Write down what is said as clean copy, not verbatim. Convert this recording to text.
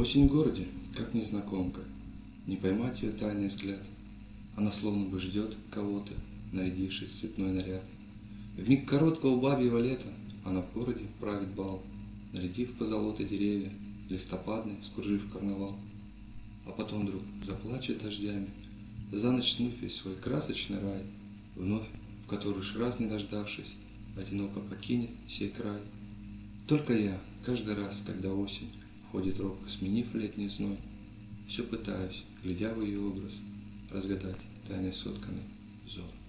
Осень в городе, как незнакомка, не поймать ее тайный взгляд. Она словно бы ждет кого-то, нарядившись в цветной наряд. В миг короткого бабьего лета она в городе правит бал, нарядив позолотой деревья, листопадный, скружив карнавал. А потом вдруг заплачет дождями, за ночь смыв весь свой красочный рай, вновь, в который уж раз не дождавшись, одиноко покинет сей край. Только я, каждый раз, когда осень входит робко, сменив летний зной, все пытаюсь, глядя в ее образ, разгадать тайны сотканный взор.